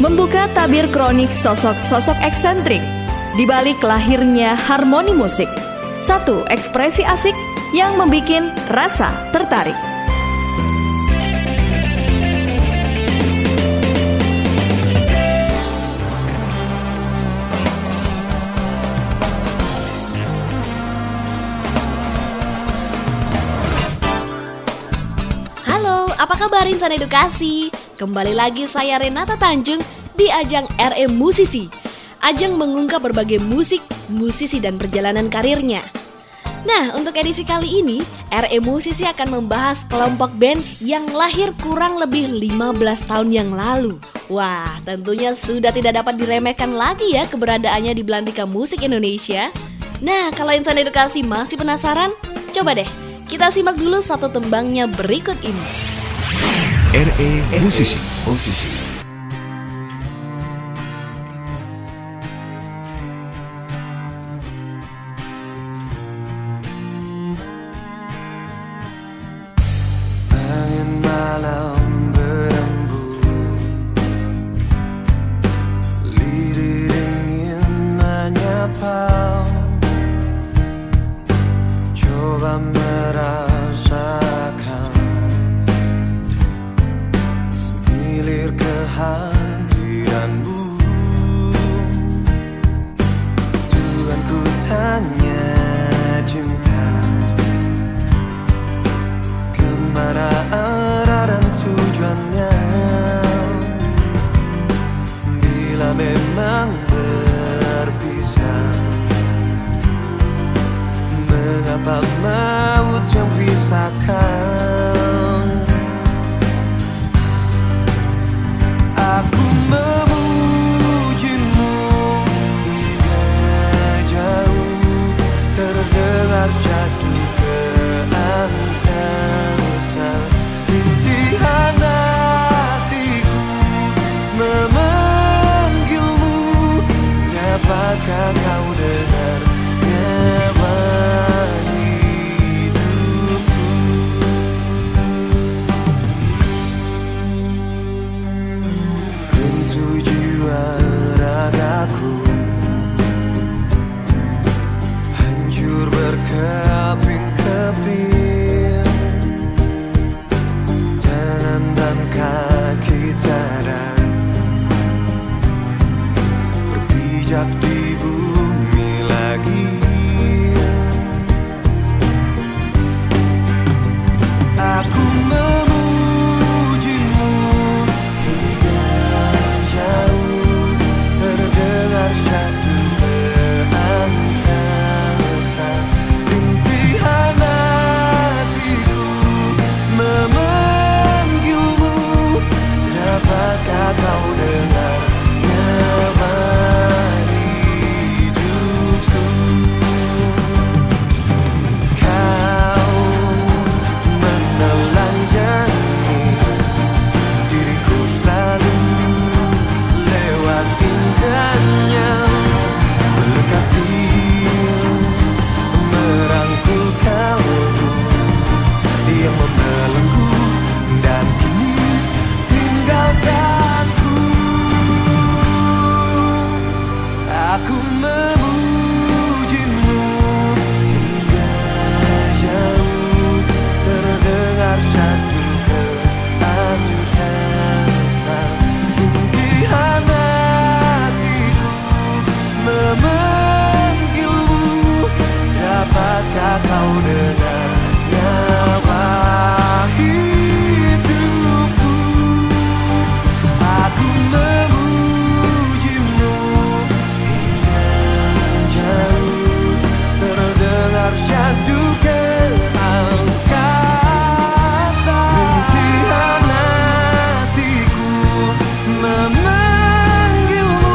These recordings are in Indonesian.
membuka tabir kronik sosok-sosok eksentrik di balik lahirnya harmoni musik. Satu ekspresi asik yang membikin rasa tertarik. Apa kabar Insan Edukasi? Kembali lagi saya Renata Tanjung di ajang RE Musisi. Ajang mengungkap berbagai musik, musisi dan perjalanan karirnya. Nah, untuk edisi kali ini, RE Musisi akan membahas kelompok band yang lahir kurang lebih 15 tahun yang lalu. Wah, tentunya sudah tidak dapat diremehkan lagi ya keberadaannya di belantika musik Indonesia. Nah, kalau Insan Edukasi masih penasaran, coba deh kita simak dulu satu tembangnya berikut ini. RE Musisi. Angin malam berembun, lirih dingin menyapa, coba merasakan semilir kehadiranmu. Tuhan ku tanya cinta, kemana arah dan tujuannya? Bila memang berpisah, mengapa maut yang pisahkan? Aku memujimu hingga jauh, terdengar syahdu ke angkasa. Rintihan hatiku memanggilmu, dapatkah kau dengar nyawa hidupku? Rindu jiwa ragaku hancur berkeping-keping, tangan dan kaki tiada berpijak di bumi lagi. Aku memujimu hingga jauh, terdengar syahdu ke angkasa. Rintihan hatiku memanggilmu, dapatkah kau dengar nyawa hidupku? Kau menelanjangi diriku selalu lewat indahnya peluk kasih, merangkul kalbu yang membelenggu dan kini tinggalkanku. Aku memujimu hingga jauh, terdengar syahdu ke angkasa. Rintihan hatiku memanggilmu, dapatkah kau dengar nyawa hidupku? Aku memujimu hingga jauh, terdengar syahdu ke angkasa. Rintihan hatiku memanggilmu,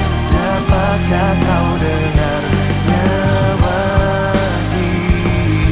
dapatkah kau dengar nyawa hidupku?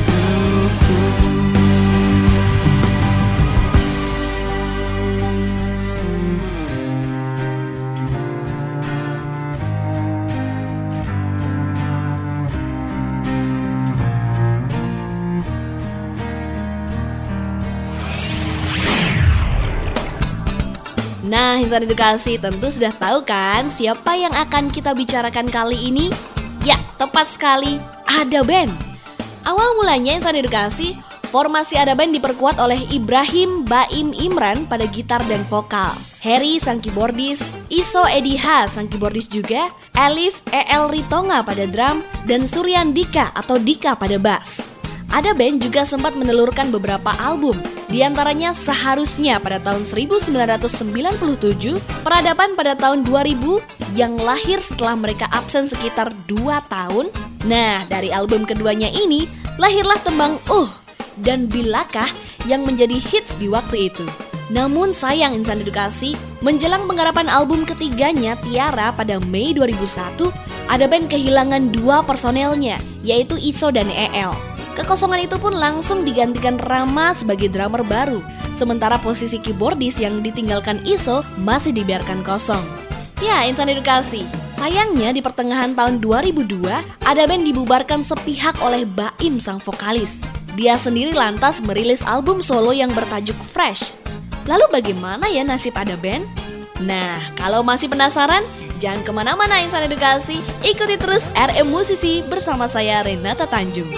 Nah, insan edukasi tentu sudah tahu kan siapa yang akan kita bicarakan kali ini? Ya, tepat sekali, Ada Band. Awal mulanya insan edukasi, formasi Ada Band diperkuat oleh Ibrahim Baim Imran pada gitar dan vokal, Harry sang keyboardis, Iso Ediha sang keyboardis juga, Elif El Ritonga pada drum, dan Suryan Dika atau Dika pada bass. Ada Band juga sempat menelurkan beberapa album, diantaranya Seharusnya pada tahun 1997, Peradaban pada tahun 2000 yang lahir setelah mereka absen sekitar 2 tahun. Nah, dari album keduanya ini, lahirlah tembang dan Bilakah yang menjadi hits di waktu itu. Namun sayang insan edukasi, menjelang penggarapan album ketiganya Tiara pada Mei 2001, Ada Band kehilangan 2 personelnya, yaitu Iso dan El. Kekosongan itu pun langsung digantikan Rama sebagai drummer baru, sementara posisi keyboardis yang ditinggalkan Iso masih dibiarkan kosong. Ya, insan edukasi, sayangnya di pertengahan tahun 2002, Ada Band dibubarkan sepihak oleh Baim sang vokalis. Dia sendiri lantas merilis album solo yang bertajuk Fresh. Lalu bagaimana ya nasib Ada Band? Nah, kalau masih penasaran, jangan kemana-mana insan edukasi, ikuti terus RM Musisi bersama saya Renata Tanjung.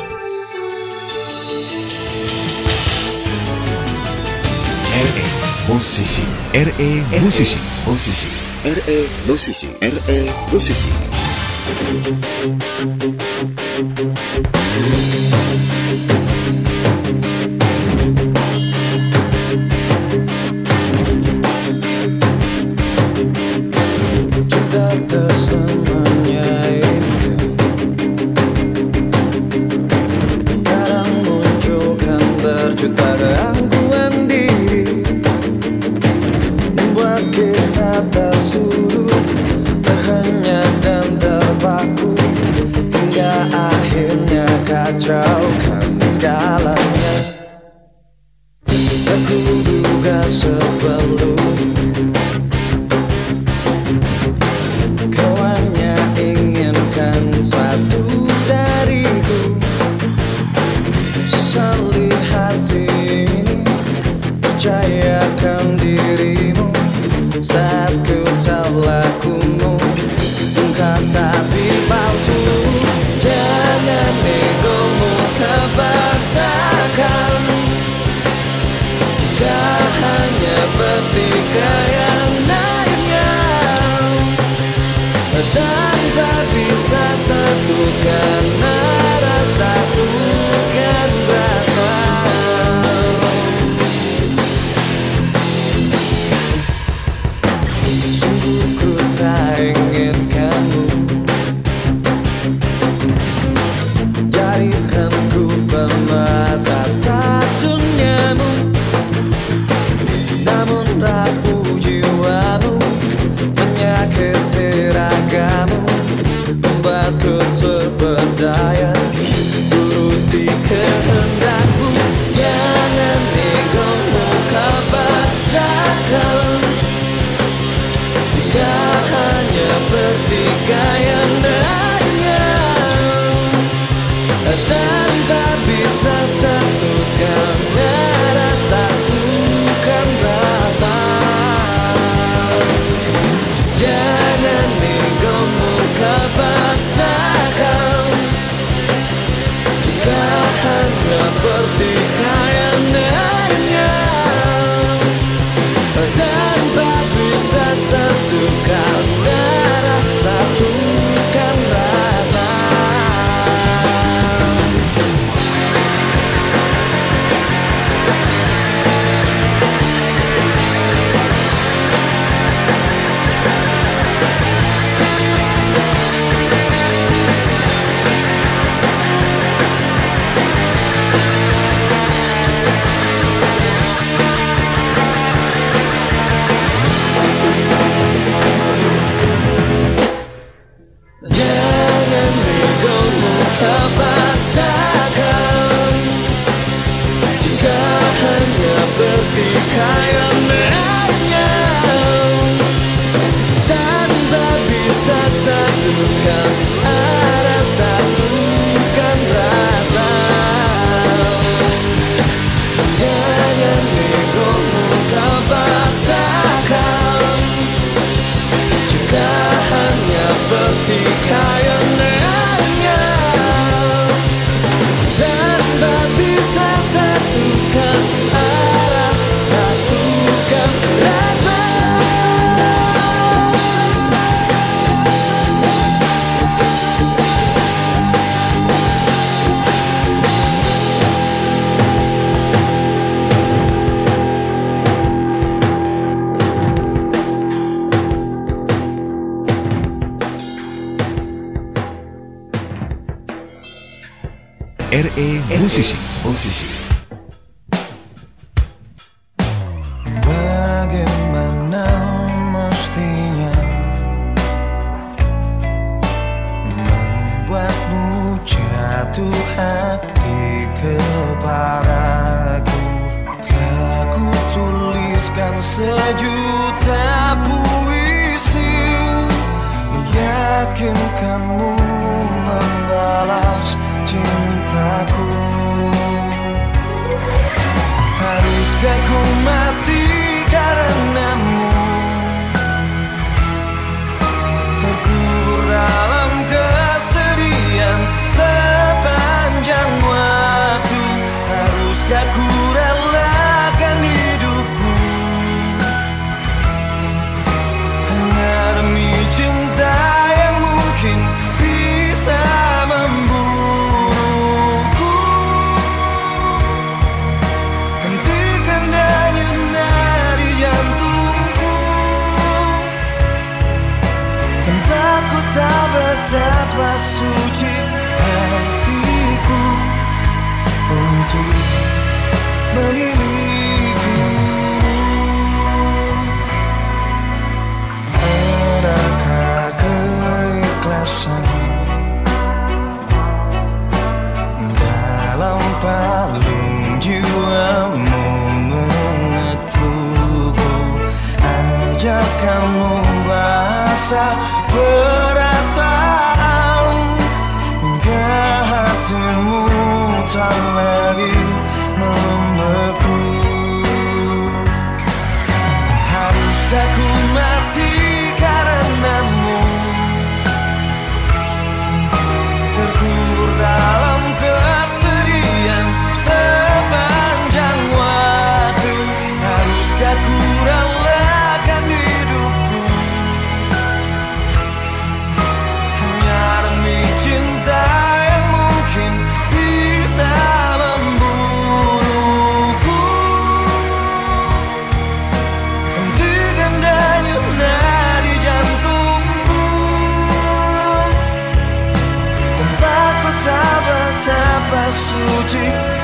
RE Musisi. RE Musisi. Musisi. RE Musisi. RE Musisi. Cinta kesemuanya kadang munculkan berjuta gangguan diri, membuat kita tersulut, terhenyak dan terpaku, hingga akhirnya kacaukan segalanya. Aku duga sebelum kau hanya inginkan suatu dariku. Sesali hati ini percayakan dirimu, saat ku tahu lakumu engkau tapi palsu. Jangan egomu kebaksakan, gak hanya pertikaian naiknya, tanpa bisa satukan rasa, bukan rasa. Sungguh ku tak inginkanmu jadikan ku pemasas duniamu, namun rapuh jiwamu menyakiti ragamu, membuatku terberdaya turuti kehendakmu. Jangan egomu kau paksakan, gak hanya pertikaian hanya, tanpa bisa satukan rasa, bukan rasa. Jangan egomu kau paksakan, jika hanya pertikaian hanya, tanpa bisa satukan rasa, bukan rasa. RE Musisi. Bagaimana mestinya membuatmu jatuh hati kepadaku. Telah ku tuliskan sejuta puisi, meyakinkanmu membalas cintaku. Haruskah ku mati karenamu, terkubur dalam kesedihan sepanjang waktu? Haruskah ku relakan hidupku hanya demi cinta yang mungkin bisa membunuhku? Hentikan denyut nadi jantungku, tanpa ku tahu betapa suci hatiku untuk memilikimu. Adakah keikhlasan dalam palung jiwamu mengetukku? Ajak kamu bahasa perasaan hingga hatimu tak lagi membeku. Haruskah ku mati karenamu, terkubur dalam kesedihan sepanjang waktu? Haruskah ku relakan hidupku hanya demi cinta yang mungkin bisa membunuhku? Hentikan denyut nadi jantungku, tanpa ku tahu betapa suci